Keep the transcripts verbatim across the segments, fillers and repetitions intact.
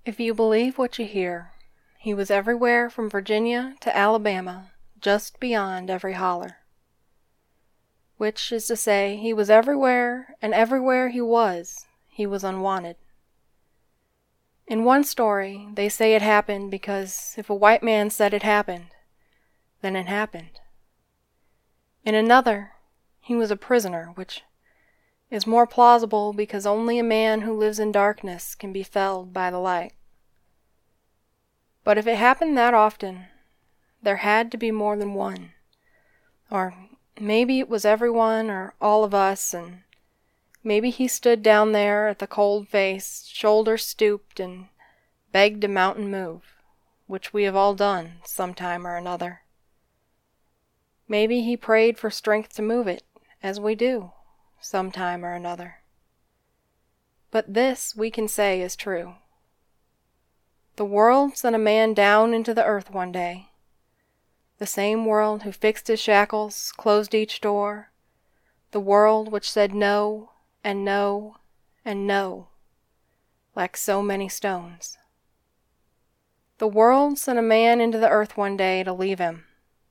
If you believe what you hear, he was everywhere from Virginia to Alabama, just beyond every holler. Which is to say, he was everywhere, and everywhere he was, he was unwanted. In one story, they say it happened because if a white man said it happened, then it happened. In another, he was a prisoner, which is more plausible because only a man who lives in darkness can be felled by the light. But if it happened that often, there had to be more than one. Or maybe it was everyone or all of us, and maybe he stood down there at the cold face, shoulders stooped, and begged a mountain move, which we have all done sometime or another. Maybe he prayed for strength to move it, as we do, sometime or another. But this we can say is true. The world sent a man down into the earth one day, the same world who fixed his shackles, closed each door, the world which said no, and no, and no, like so many stones. The world sent a man into the earth one day to leave him.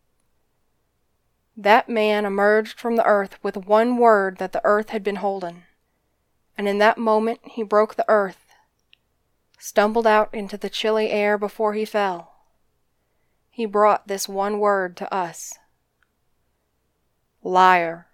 That man emerged from the earth with one word that the earth had been holding, and in that moment he broke the earth, stumbled out into the chilly air before he fell. He brought this one word to us. Liar.